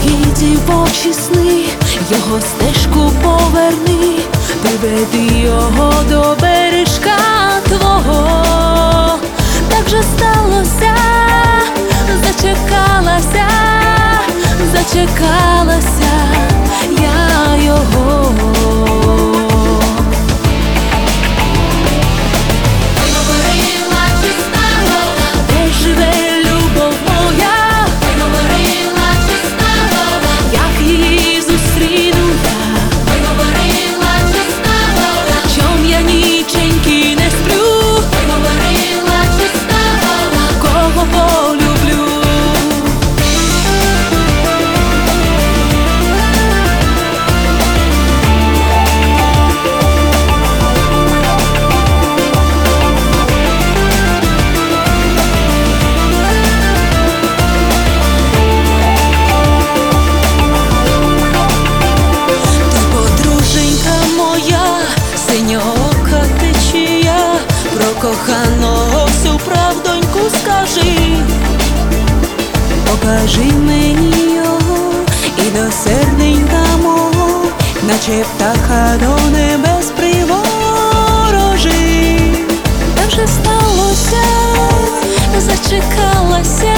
мої дівочі сни, його стежку поверни, приведи його до бережка твого. Так же сталося, зачекалася, зачекалася я його. Синьоока течія, про коханого всю правдоньку скажи. Покажи мені його і до серденька мого, наче птаха до небес приворожи. Так же сталося, зачекалася